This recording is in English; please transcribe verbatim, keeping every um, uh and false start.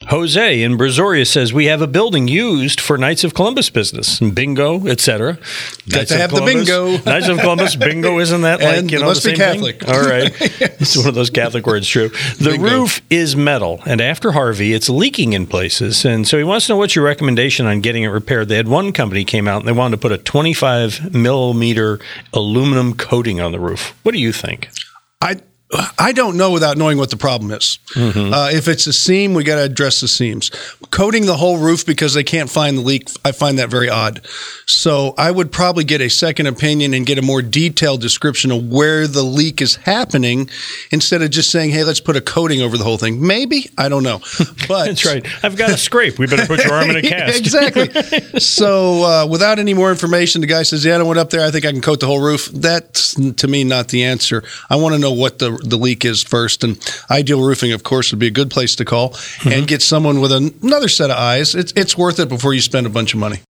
Jose in Brazoria says, we have a building used for Knights of Columbus business, and bingo, et cetera. Got to have the bingo. Knights of Columbus, bingo, isn't that like, and you know, must the be same Catholic. Thing? All right. Yes. It's one of those Catholic words, true. The Bingo. roof is metal, and after Harvey, it's leaking in places. And so he wants to know what's your recommendation on getting it repaired. They had one company came out, and they wanted to put a twenty-five millimeter aluminum coating on the roof. What do you think? I I don't know without knowing what the problem is. Mm-hmm. Uh, if it's a seam, we got to address the seams. Coating the whole roof because they can't find the leak, I find that very odd. So I would probably get a second opinion and get a more detailed description of where the leak is happening instead of just saying, hey, let's put a coating over the whole thing. Maybe. I don't know. But that's right. I've got a scrape. We better put your arm in a cast. Exactly. So uh, without any more information, the guy says, yeah, I went up there. I think I can coat the whole roof. That's, to me, not the answer. I want to know what the the leak is first. And Ideal Roofing, of course, would be a good place to call mm-hmm. and get someone with an, another set of eyes. It's, it's worth it before you spend a bunch of money.